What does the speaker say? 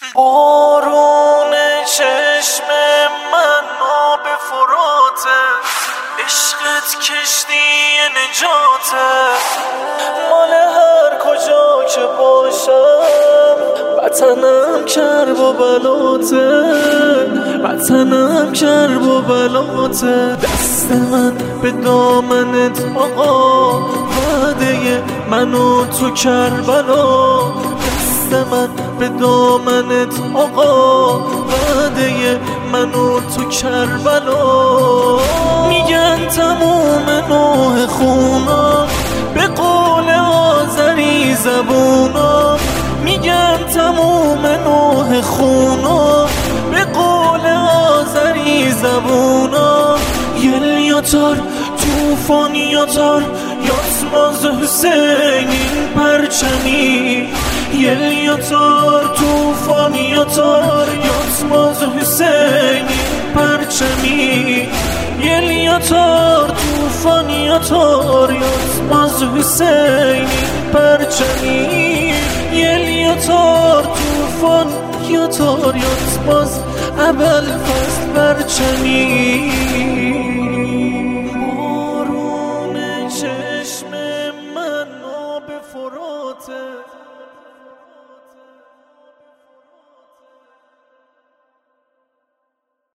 بارون چشم من آب فراته، عشقت کشتی نجاته، مال هر کجا که باشم وطنم کرب و بلاته، وطنم کرب و بلاته. دست من به دامنت آقا، وعده من و تو کربلا. دست من به دامنت آقا، وعده من و تو کربلا. میگن تموم نوح خونم به قول آذری زبونم، میگن تموم نوح خونم به قول آذری زبونم. یلیاتار توفان یاتار یاتماز حسینین پرچمی، یلیاتار توفان یاتار یاتماز حسینین پرچمی، یلیاتار توفان یاتار یاتماز حسینین پرچمی، یلیاتار توفان یاتار یاتماز ابوالفضل پرچمی.